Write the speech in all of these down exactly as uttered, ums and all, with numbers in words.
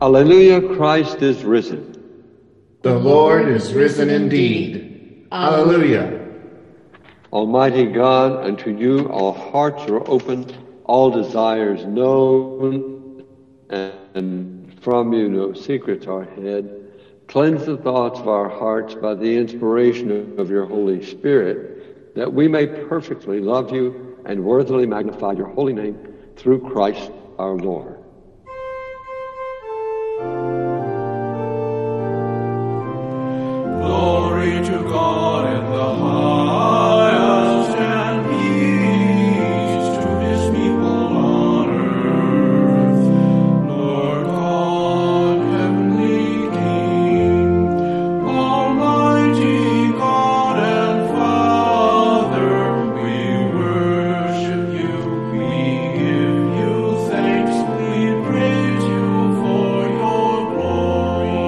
Hallelujah, Christ is risen. The Lord is risen indeed. Hallelujah. Almighty God, unto you all hearts are open, all desires known, and from you no secrets are hid. Cleanse the thoughts of our hearts by the inspiration of your Holy Spirit, that we may perfectly love you and worthily magnify your holy name through Christ our Lord. Glory to God in the highest, and peace to his people on earth. Lord God, heavenly King, almighty God and Father, we worship you, we give you thanks, we praise you for your glory.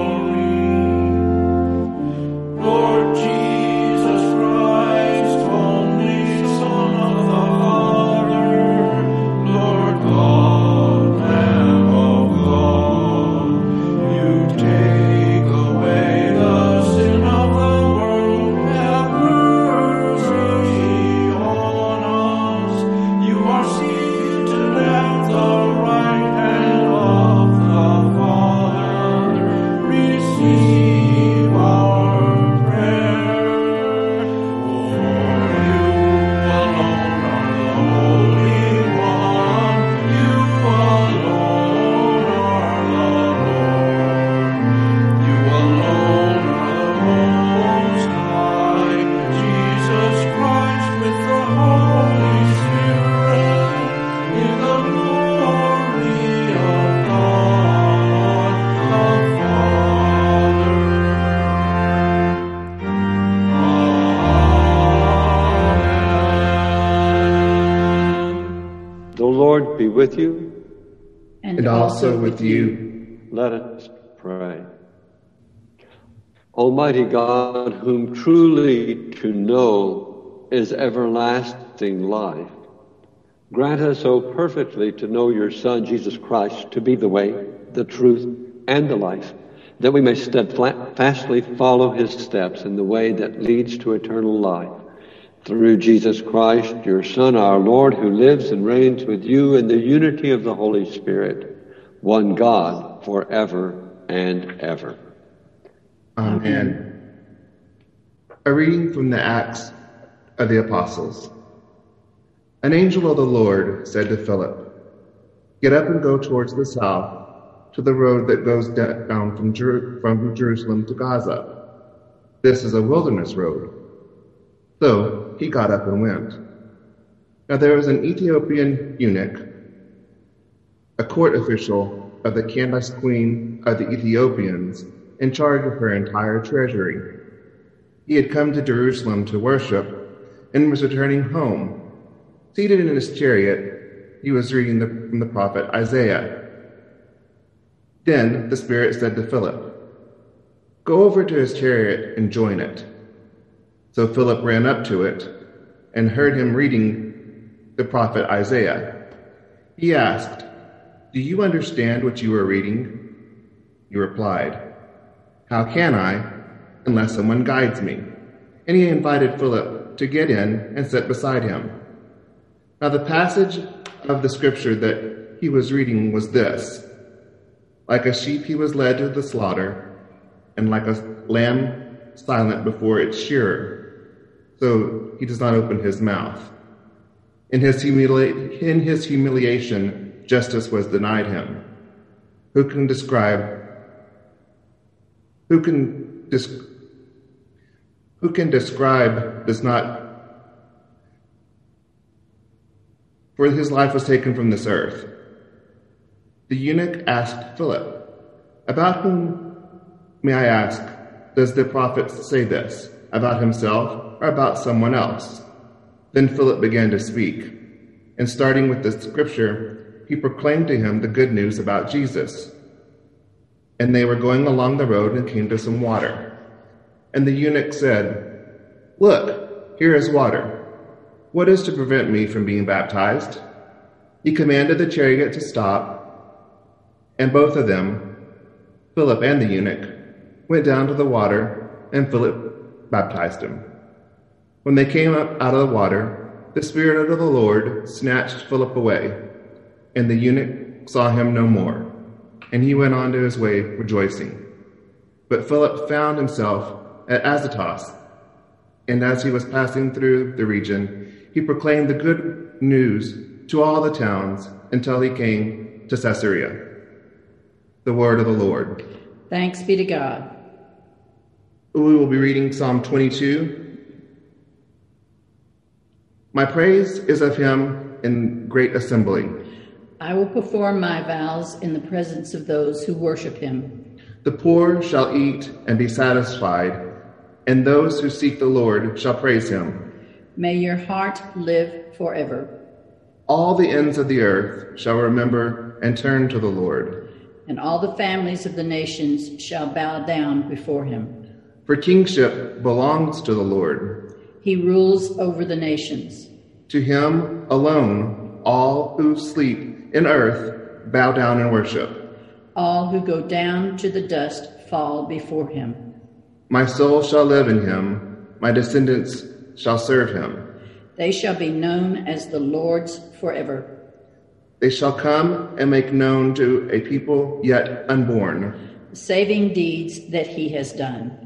Lord Jesus Christ, only Son of the Father, Lord God, Lamb of God, you take away the sin of the world, have mercy on us. You are seated at the right hand of the Father. Receive our prayer. For you alone are the Holy One. You alone are the Lord. You alone are the Most High. Jesus Christ with the Holy Spirit, in the glory of God the Father. Amen. The Lord be with you. And also with you. Let us pray. Almighty God, whom truly to know is everlasting life, grant us so perfectly to know your Son, Jesus Christ, to be the way, the truth, and the life, that we may steadfastly follow his steps in the way that leads to eternal life. Through Jesus Christ, your Son, our Lord, who lives and reigns with you in the unity of the Holy Spirit, one God, forever and ever. Amen. A reading from the Acts of the Apostles. An angel of the Lord said to Philip, "Get up and go towards the south, to the road that goes down from, Jer- from Jerusalem to Gaza. This is a wilderness road." So he got up and went. Now there was an Ethiopian eunuch, a court official of the Candace queen of the Ethiopians, in charge of her entire treasury. He had come to Jerusalem to worship and was returning home. Seated in his chariot, he was reading the, from the prophet Isaiah. Then the Spirit said to Philip, "Go over to his chariot and join it." So Philip ran up to it and heard him reading the prophet Isaiah. He asked, "Do you understand what you are reading?" He replied, "How can I, unless someone guides me?" And he invited Philip to get in and sit beside him. Now the passage of the scripture that he was reading was this: "Like a sheep he was led to the slaughter, and like a lamb silent before its shearer, so he does not open his mouth. In his, humili- in his humiliation, justice was denied him. Who can describe Who can dis- who can describe does not, for his life was taken from this earth." The eunuch asked Philip, "About whom, may I ask, does the prophet say this? About himself or about someone else?" Then Philip began to speak, and starting with the scripture, he proclaimed to him the good news about Jesus. And they were going along the road and came to some water. And the eunuch said, "Look, here is water. What is to prevent me from being baptized?" He commanded the chariot to stop, and both of them, Philip and the eunuch went down to the water, and Philip baptized him. When they came up out of the water, the Spirit of the Lord snatched Philip away, and the eunuch saw him no more, and he went on to his way rejoicing. But Philip found himself at Azotus, and as he was passing through the region, he proclaimed the good news to all the towns until he came to Caesarea. The word of the Lord. Thanks be to God. We will be reading Psalm twenty-two. My praise is of him in great assembly. I will perform my vows in the presence of those who worship him. The poor shall eat and be satisfied, and those who seek the Lord shall praise him. May your heart live forever. All the ends of the earth shall remember and turn to the Lord. And all the families of the nations shall bow down before him. For kingship belongs to the Lord. He rules over the nations. To him alone all who sleep in earth bow down and worship. All who go down to the dust fall before him. My soul shall live in him. My descendants shall serve him. They shall be known as the Lord's forever. They shall come and make known to a people yet unborn the saving deeds that he has done.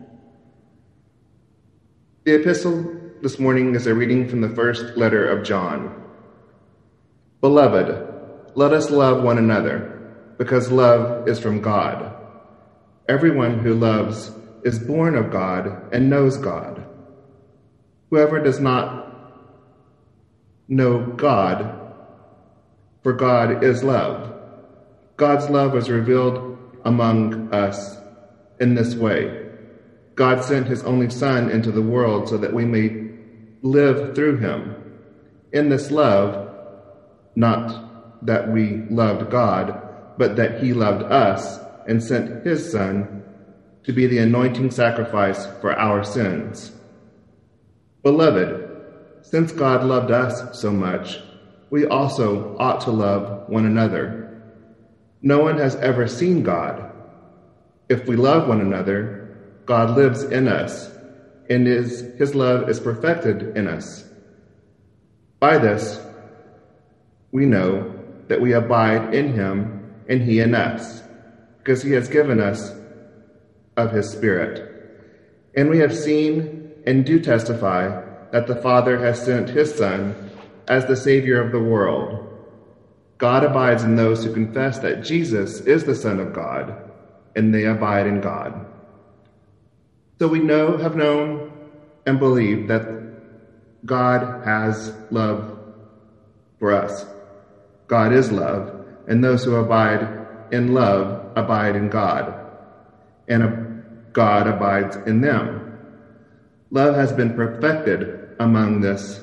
The epistle this morning is a reading from the first letter of John. Beloved, let us love one another, because love is from God. Everyone who loves is born of God and knows God. Whoever does not know God, for God is love. God's love was revealed among us in this way. God sent his only Son into the world so that we may live through him. In this love, not that we loved God, but that he loved us and sent his Son to be the anointing sacrifice for our sins. Beloved, since God loved us so much, we also ought to love one another. No one has ever seen God. If we love one another, God lives in us, and is, his love is perfected in us. By this, we know that we abide in him and he in us, because he has given us of his Spirit. And we have seen and do testify that the Father has sent his Son as the Savior of the world. God abides in those who confess that Jesus is the Son of God, and they abide in God. So we know, have known, and believe that God has love for us. God is love, and those who abide in love abide in God, and God abides in them. Love has been perfected among this,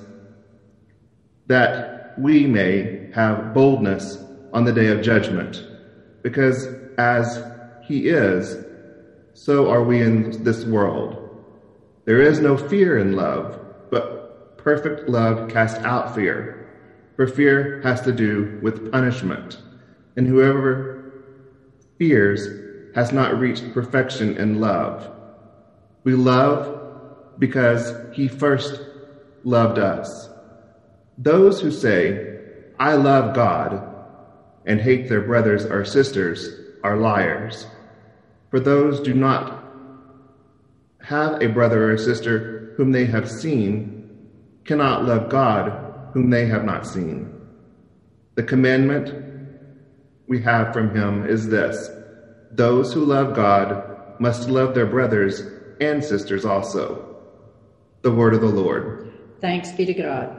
that we may have boldness on the day of judgment, because as he is, so are we in this world. There is no fear in love, but perfect love casts out fear, for fear has to do with punishment, and whoever fears has not reached perfection in love. We love because he first loved us. Those who say, I love God, and hate their brothers or sisters are liars. For those do not have a brother or sister whom they have seen, cannot love God whom they have not seen. The commandment we have from him is this: those who love God must love their brothers and sisters also. The word of the Lord. Thanks be to God.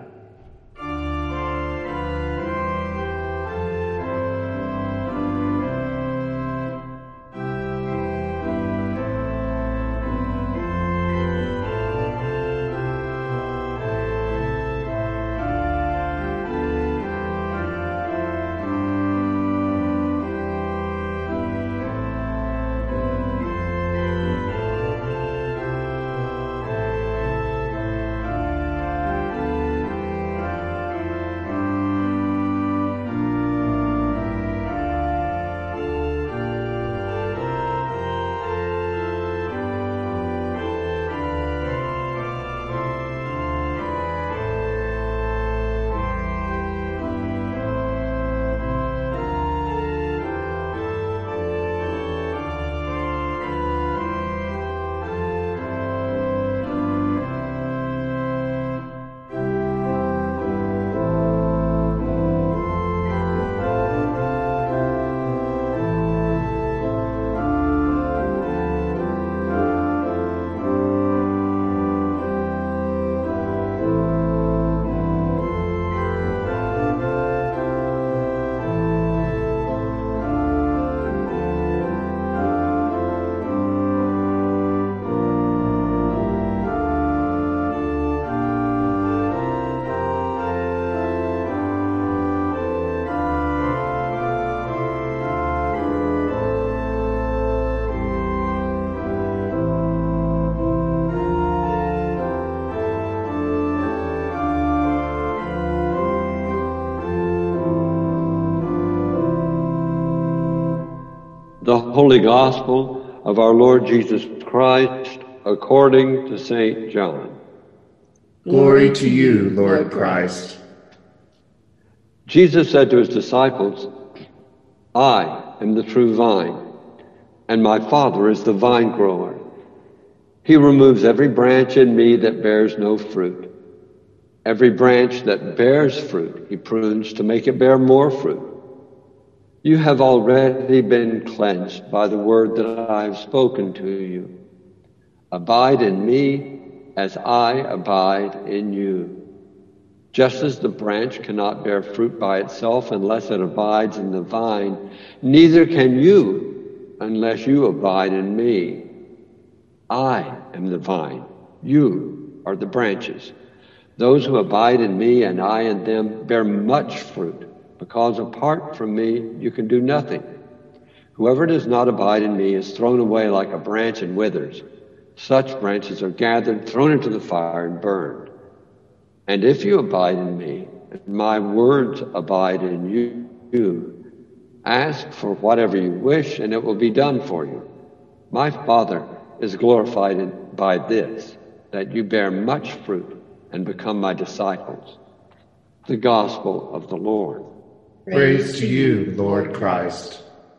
The Holy Gospel of our Lord Jesus Christ according to Saint John. Glory to you, Lord Christ. Jesus said to his disciples, I am the true vine, and my Father is the vine grower. He removes every branch in me that bears no fruit. Every branch that bears fruit, he prunes to make it bear more fruit. You have already been cleansed by the word that I have spoken to you. Abide in me as I abide in you. Just as the branch cannot bear fruit by itself unless it abides in the vine, neither can you unless you abide in me. I am the vine, you are the branches. Those who abide in me and I in them bear much fruit, because apart from me you can do nothing. Whoever does not abide in me is thrown away like a branch and withers. Such branches are gathered, thrown into the fire, and burned. And if you abide in me, and my words abide in you, you, ask for whatever you wish, and it will be done for you. My Father is glorified in, by this, that you bear much fruit and become my disciples. The Gospel of the Lord. Praise, Praise to you, Lord Christ.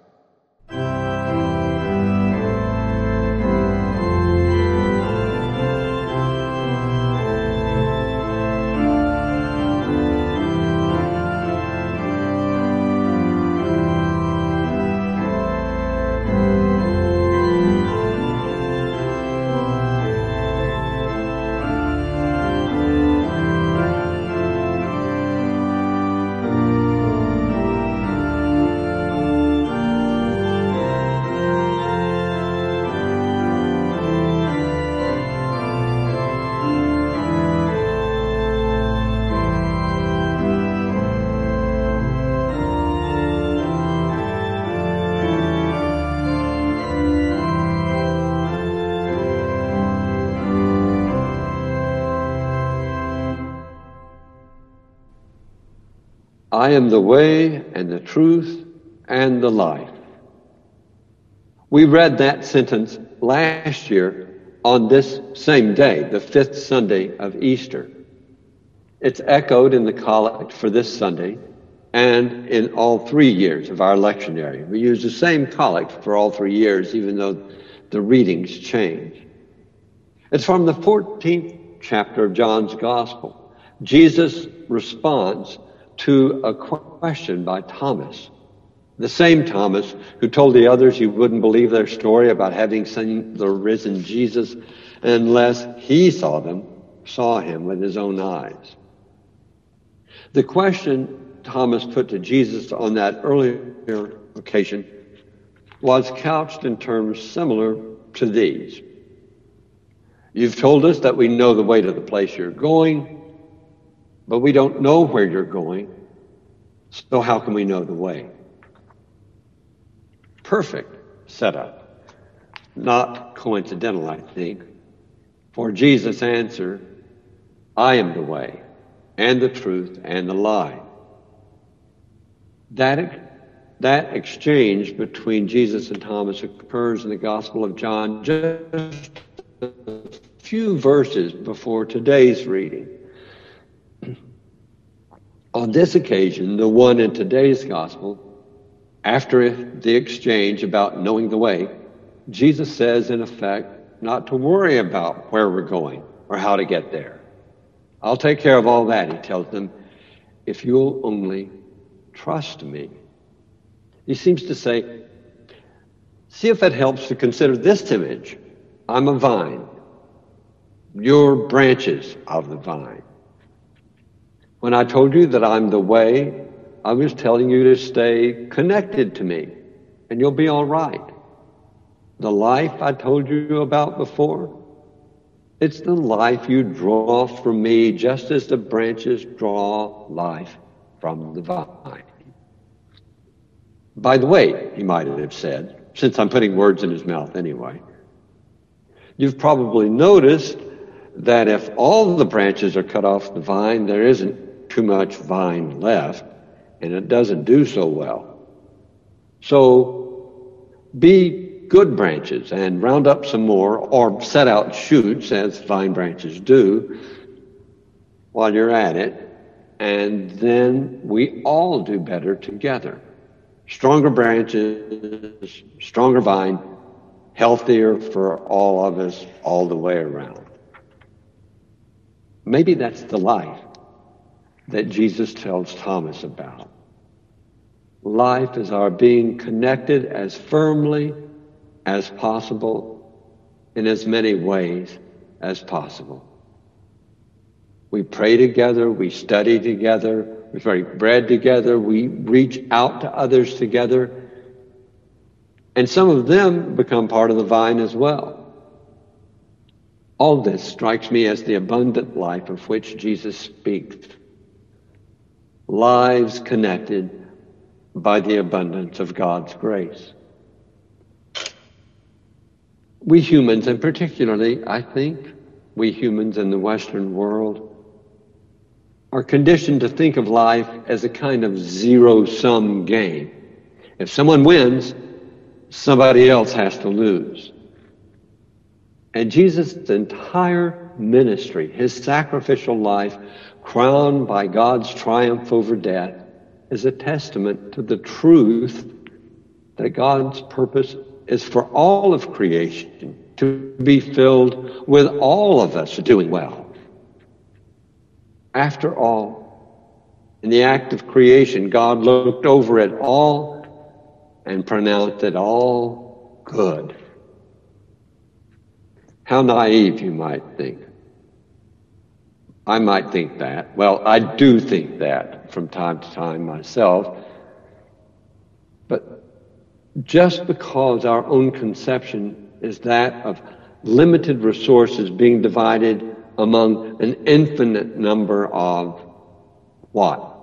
I am the way and the truth and the life. We read that sentence last year on this same day, the fifth Sunday of Easter. It's echoed in the collect for this Sunday and in all three years of our lectionary. We use the same collect for all three years, even though the readings change. It's from the fourteenth chapter of John's Gospel. Jesus responds to a question by Thomas, the same Thomas who told the others he wouldn't believe their story about having seen the risen Jesus unless he saw them, saw him with his own eyes. The question Thomas put to Jesus on that earlier occasion was couched in terms similar to these. You've told us that we know the way to the place you're going, but we don't know where you're going, so how can we know the way? Perfect setup. Not coincidental, I think. For Jesus' answer, I am the way, and the truth, and the life. That, that exchange between Jesus and Thomas occurs in the Gospel of John just a few verses before today's reading. On this occasion, the one in today's gospel, after the exchange about knowing the way, Jesus says, in effect, not to worry about where we're going or how to get there. I'll take care of all that, he tells them, if you'll only trust me. He seems to say, see if it helps to consider this image. I'm a vine. You're branches of the vine. When I told you that I'm the way, I was telling you to stay connected to me, and you'll be all right. The life I told you about before, it's the life you draw from me, just as the branches draw life from the vine. By the way, he might have said, since I'm putting words in his mouth anyway, you've probably noticed that if all the branches are cut off the vine, there isn't too much vine left, and it doesn't do so well. So be good branches and round up some more, or set out shoots as vine branches do while you're at it, and then we all do better together. Stronger branches, stronger vine, healthier for all of us all the way around. Maybe that's the life that Jesus tells Thomas about. Life is our being connected as firmly as possible in as many ways as possible. We pray together, we study together, we break bread together, we reach out to others together, and some of them become part of the vine as well. All this strikes me as the abundant life of which Jesus speaks. Lives connected by the abundance of God's grace. We humans, and particularly, I think, we humans in the Western world, are conditioned to think of life as a kind of zero-sum game. If someone wins, somebody else has to lose. And Jesus' entire ministry, his sacrificial life, crowned by God's triumph over death, is a testament to the truth that God's purpose is for all of creation to be filled with all of us doing well. After all, in the act of creation, God looked over it all and pronounced it all good. How naive, you might think. I might think that. Well, I do think that from time to time myself. But just because our own conception is that of limited resources being divided among an infinite number of what?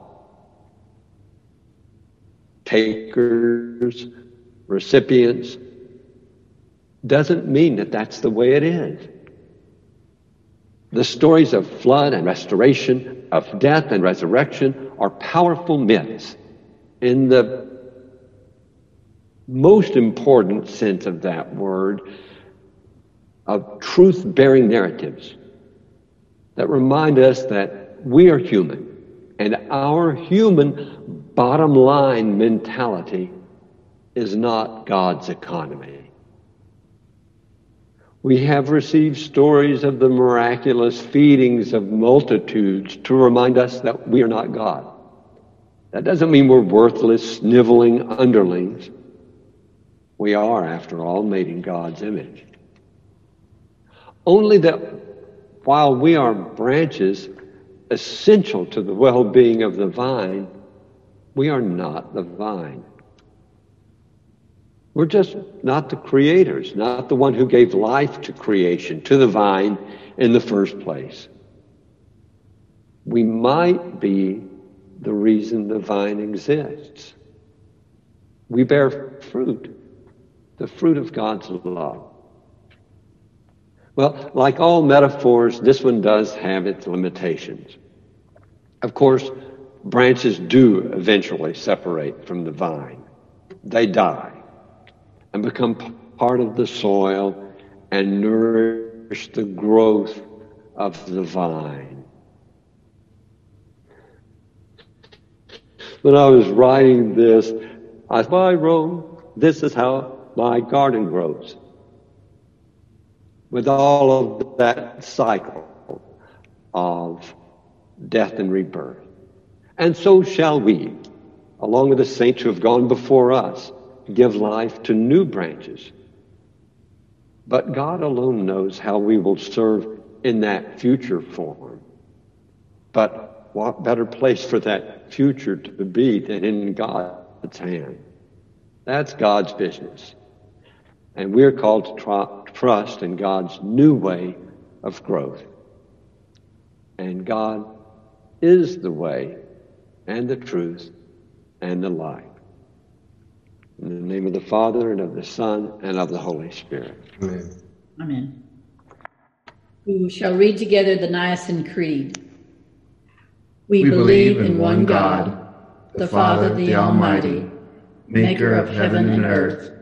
Takers, recipients, doesn't mean that that's the way it is. The stories of flood and restoration, of death and resurrection are powerful myths in the most important sense of that word, of truth-bearing narratives that remind us that we are human, and our human bottom line mentality is not God's economy. We have received stories of the miraculous feedings of multitudes to remind us that we are not God. That doesn't mean we're worthless, sniveling underlings. We are, after all, made in God's image. Only that while we are branches essential to the well-being of the vine, we are not the vine. We're just not the creators, not the one who gave life to creation, to the vine in the first place. We might be the reason the vine exists. We bear fruit, the fruit of God's love. Well, like all metaphors, this one does have its limitations. Of course, branches do eventually separate from the vine. They die and become part of the soil and nourish the growth of the vine. When I was writing this, I wrote, this is how my garden grows. With all of that cycle of death and rebirth. And so shall we, along with the saints who have gone before us, give life to new branches. But God alone knows how we will serve in that future form. But what better place for that future to be than in God's hand? That's God's business. And we're called to tr- trust in God's new way of growth. And God is the way and the truth and the life. In the name of the Father, and of the Son, and of the Holy Spirit. Amen. Amen. We shall read together the Nicene Creed. We, We believe in one God, the Father, the Almighty, maker of heaven and earth,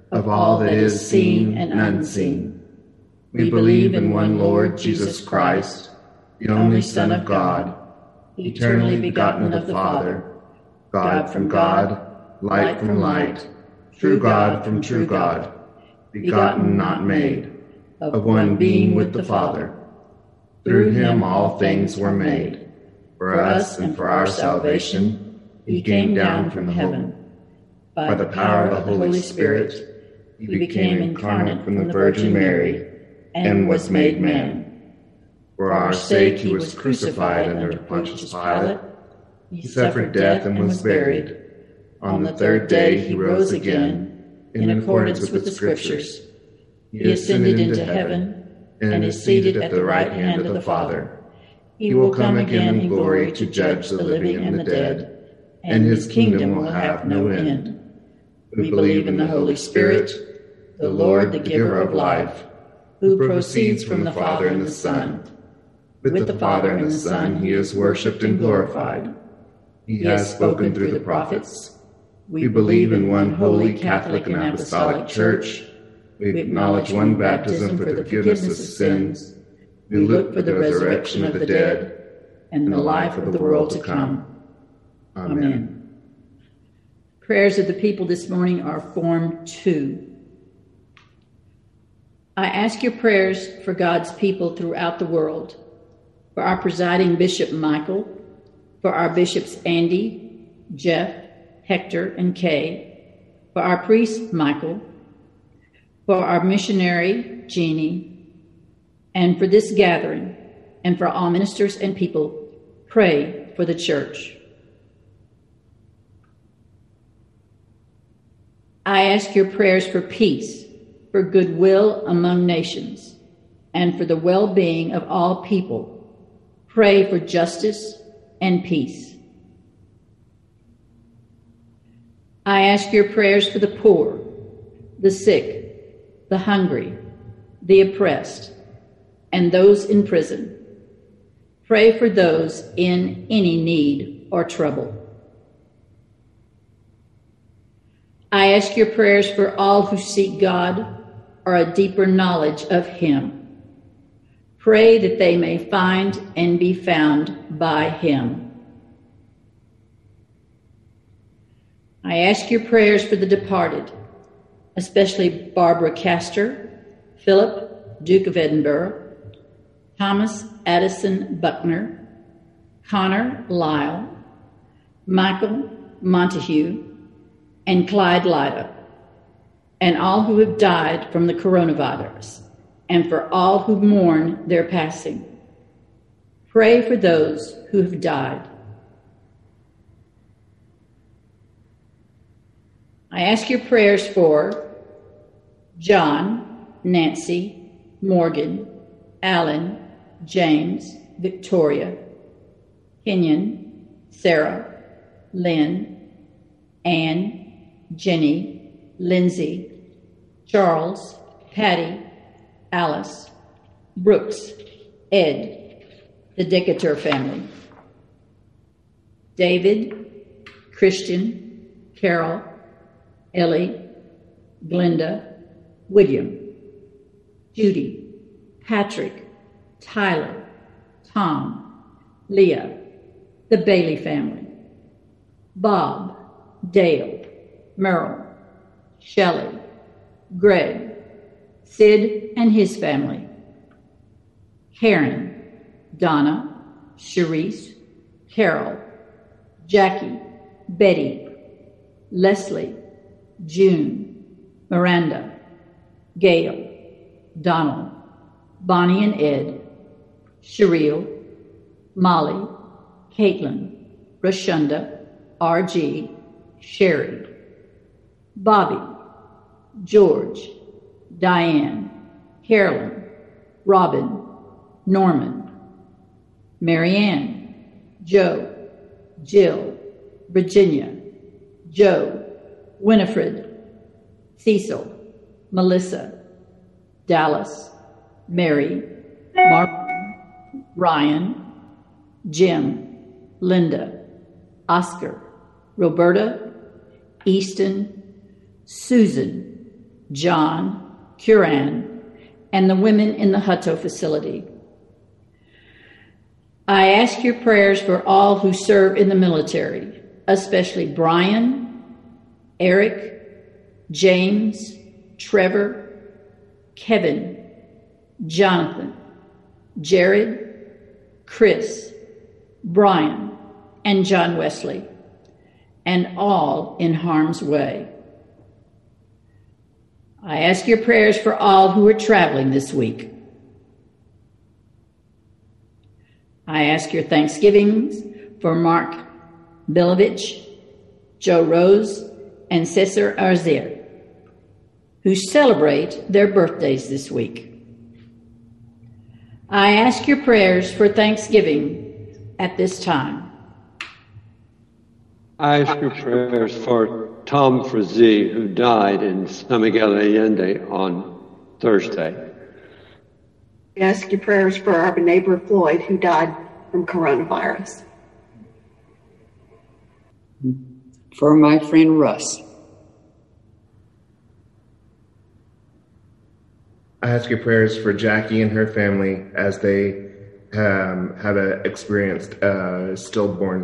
of all that is seen and unseen. We believe in one Lord Jesus Christ, the only Son of God, eternally begotten of the Father, God from God, light from light, true God from true God, begotten, not made, of one being with the Father. Through him all things were made. For us and for our salvation, he came down from heaven. By the power of the Holy Spirit, he became incarnate from the Virgin Mary and was made man. For our sake he was crucified under Pontius Pilate. He suffered death and was buried. On the third day he rose again, in accordance with the Scriptures. He ascended into heaven and is seated at the right hand of the Father. He will come again in glory to judge the living and the dead, and his kingdom will have no end. We believe in the Holy Spirit, the Lord, the giver of life, who proceeds from the Father and the Son. With the Father and the Son he is worshipped and glorified. He has spoken through the prophets. We believe in one holy Catholic and Apostolic Church. We acknowledge one baptism for the forgiveness of sins. We look for the resurrection of the dead and the life of the world to come. Amen. Prayers of the people this morning are Form two. I ask your prayers for God's people throughout the world, for our presiding Bishop Michael, for our bishops Andy, Jeff, Hector, and Kay, for our priest Michael, for our missionary Jeannie, and for this gathering, and for all ministers and people. Pray for the church. I ask your prayers for peace, for goodwill among nations, and for the well-being of all people. Pray for justice and peace. I ask your prayers for the poor, the sick, the hungry, the oppressed, and those in prison. Pray for those in any need or trouble. I ask your prayers for all who seek God or a deeper knowledge of him. Pray that they may find and be found by him. I ask your prayers for the departed, especially Barbara Castor, Philip, Duke of Edinburgh, Thomas Addison Buckner, Connor Lyle, Michael Montague, and Clyde Lyda, and all who have died from the coronavirus, and for all who mourn their passing. Pray for those who have died. I ask your prayers for John, Nancy, Morgan, Alan, James, Victoria, Kenyon, Sarah, Lynn, Anne, Jenny, Lindsay, Charles, Patty, Alice, Brooks, Ed, the Decatur family, David, Christian, Carol, Ellie, Glenda, William, Judy, Patrick, Tyler, Tom, Leah, the Bailey family, Bob, Dale, Merle, Shelley, Greg, Sid and his family, Karen, Donna, Sharice, Carol, Jackie, Betty, Leslie, June, Miranda, Gail, Donald, Bonnie and Ed, Shereel, Molly, Caitlin, Rashunda, R G, Sherry, Bobby, George, Diane, Carolyn, Robin, Norman, Marianne, Joe, Jill, Virginia, Joe, Winifred, Cecil, Melissa, Dallas, Mary, Mark, Ryan, Jim, Linda, Oscar, Roberta, Easton, Susan, John, Curran, and the women in the Hutto facility. I ask your prayers for all who serve in the military, especially Brian, Eric, James, Trevor, Kevin, Jonathan, Jared, Chris, Brian, and John Wesley, and all in harm's way. I ask your prayers for all who are traveling this week. I ask your thanksgivings for Mark Bilovich, Joe Rose, and Cesar Arzier, who celebrate their birthdays this week. I ask your prayers for Thanksgiving at this time. I ask your prayers for Tom Frazee, who died in San Miguel Allende on Thursday. We ask your prayers for our neighbor Floyd, who died from coronavirus. For my friend Russ. I ask your prayers for Jackie and her family as they um, have uh, experienced uh, stillborn.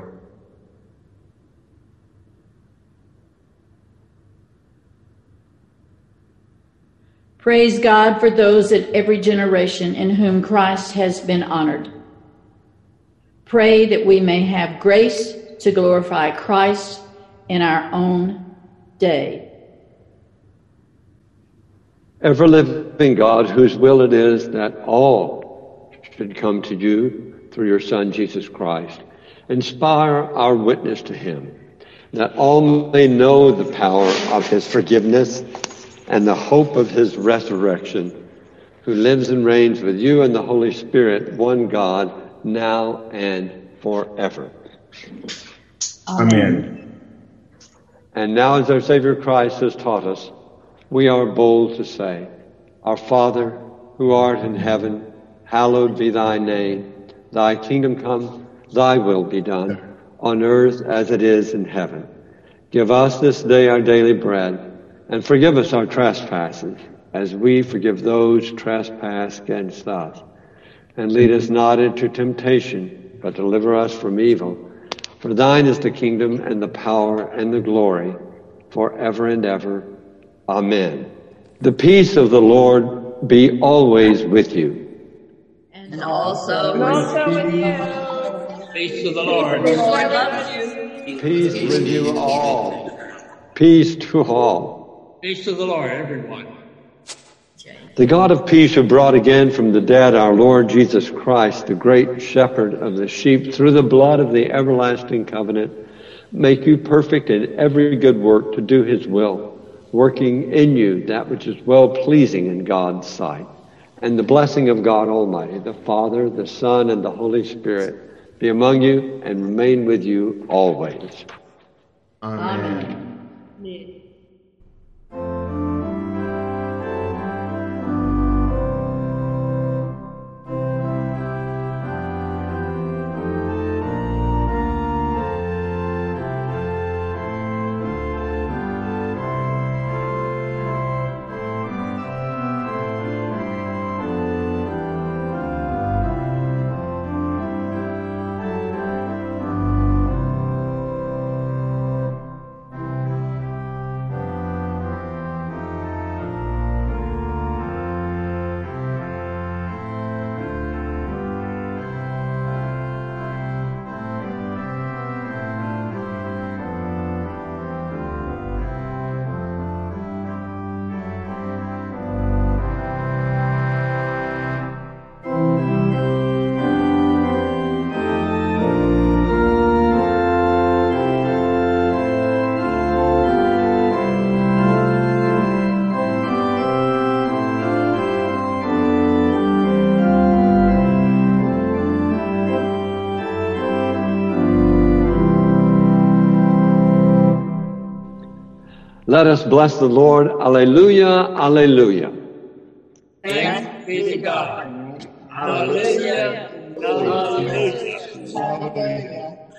Praise God for those at every generation in whom Christ has been honored. Pray that we may have grace to glorify Christ in our own day. Ever-living God, whose will it is that all should come to you through your Son, Jesus Christ, inspire our witness to him, that all may know the power of his forgiveness and the hope of his resurrection, who lives and reigns with you and the Holy Spirit, one God, now and forever. Amen. And now, as our Savior Christ has taught us, we are bold to say, Our Father, who art in heaven, hallowed be thy name. Thy kingdom come, thy will be done, on earth as it is in heaven. Give us this day our daily bread, and forgive us our trespasses, as we forgive those who trespass against us. And lead us not into temptation, but deliver us from evil. For thine is the kingdom and the power and the glory, forever and ever. Amen. The peace of the Lord be always with you. And also, And also with you. Peace of the Lord. Lord loves you. Peace with you all. Peace to all. Peace of the Lord, everyone. The God of peace, who brought again from the dead our Lord Jesus Christ, the great shepherd of the sheep, through the blood of the everlasting covenant, make you perfect in every good work to do his will, working in you that which is well-pleasing in God's sight. And the blessing of God Almighty, the Father, the Son, and the Holy Spirit be among you and remain with you always. Amen. Amen. Let us bless the Lord. Alleluia, alleluia. Thanks be to God. Hallelujah. Hallelujah.